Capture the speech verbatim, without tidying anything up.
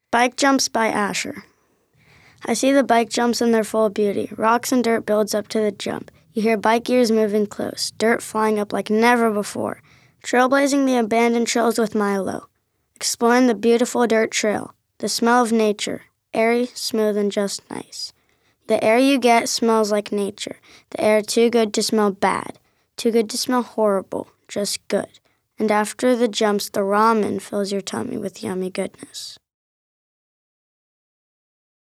Bike Jumps by Asher. I see the bike jumps in their full beauty. Rocks and dirt builds up to the jump. You hear bike gears moving close, dirt flying up like never before. Trailblazing the abandoned trails with Milo. Exploring the beautiful dirt trail. The smell of nature. Airy, smooth, and just nice. The air you get smells like nature. The air too good to smell bad. Too good to smell horrible. Just good. And after the jumps, the ramen fills your tummy with yummy goodness.